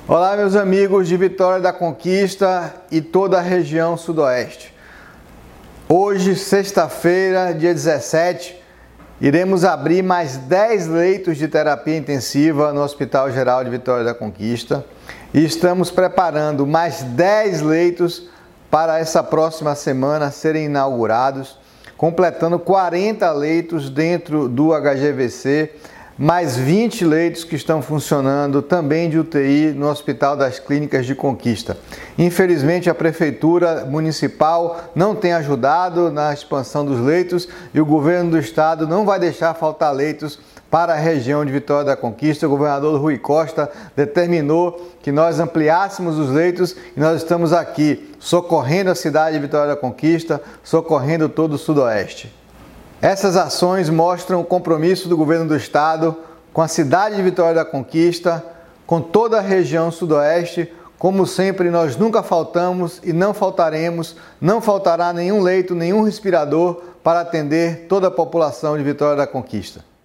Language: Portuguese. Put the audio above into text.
Olá, meus amigos de Vitória da Conquista e toda a região sudoeste. Hoje, sexta-feira, dia 17, iremos abrir mais 10 leitos de terapia intensiva no Hospital Geral de Vitória da Conquista e estamos preparando mais 10 leitos para essa próxima semana serem inaugurados, completando 40 leitos dentro do HGVC, mais 20 leitos que estão funcionando também de UTI no Hospital das Clínicas de Conquista. Infelizmente, a Prefeitura Municipal não tem ajudado na expansão dos leitos e o Governo do Estado não vai deixar faltar leitos para a região de Vitória da Conquista. O governador Rui Costa determinou que nós ampliássemos os leitos e nós estamos aqui socorrendo a cidade de Vitória da Conquista, socorrendo todo o Sudoeste. Essas ações mostram o compromisso do Governo do Estado com a cidade de Vitória da Conquista, com toda a região sudoeste. Como sempre, nós nunca faltamos e não faltaremos, não faltará nenhum leito, nenhum respirador para atender toda a população de Vitória da Conquista.